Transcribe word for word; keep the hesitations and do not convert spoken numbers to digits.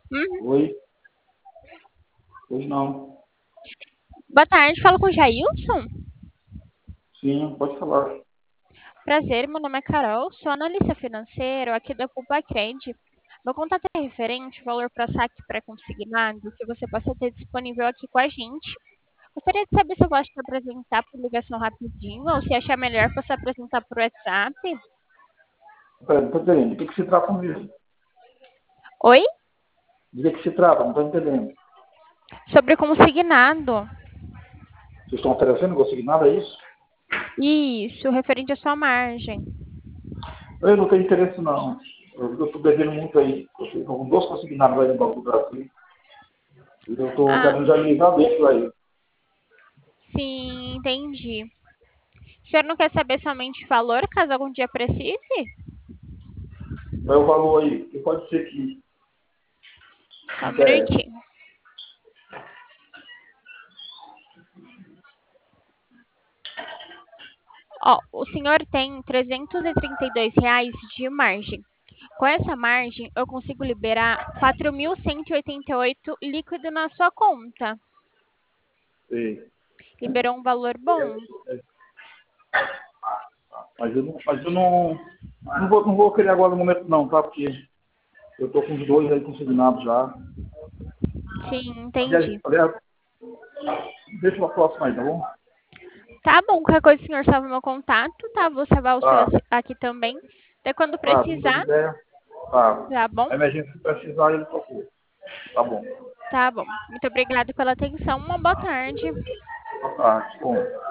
Uhum. Oi? Hoje não. Boa tarde, falo com o Jailson. Sim, pode falar. Prazer, meu nome é Carol, sou analista financeiro aqui da Culpa Cred. Meu contato é referente ao valor para saque pré-consignado que você possa ter disponível aqui com a gente. Gostaria de saber se eu posso te apresentar por ligação rapidinho ou se achar melhor posso apresentar por WhatsApp. Pera, não tô entendendo. Do que, que se trata mesmo? Oi? Do que, que se trata? Não tô entendendo. Sobre consignado. Vocês estão oferecendo consignado, é isso? Isso, referente à sua margem. Eu não tenho interesse, não. Eu estou devendo muito aí. Eu estou com dois consignados aí no Banco do Brasil. E eu estou Ah, querendo já livrar desses aí. sim, entendi. O senhor não quer saber somente o valor, caso algum dia precise? Qual é o valor aí? Porque pode ser que Só me um interesse. minutinho. Ó, o senhor tem trezentos e trinta e dois reais de margem. Com essa margem, eu consigo liberar quatro mil cento e e oitenta e oito líquido na sua conta. Sei. Liberou um valor bom. Mas eu não, mas eu não, não, vou, não vou querer agora no momento, não, tá? Porque eu estou com os dois aí consignados já. Sim, Aliás, entendi. aliás, deixa uma próxima aí, tá bom? Tá bom, qualquer coisa o senhor salva meu contato, tá? Vou salvar o seu Tá, aqui também. Até quando tá, mudando precisar, ideia. Tá. tá bom? A emergência, se precisar, ele procura. Tá bom. Tá bom. Muito obrigada pela atenção. Uma boa tarde. Tá, bom.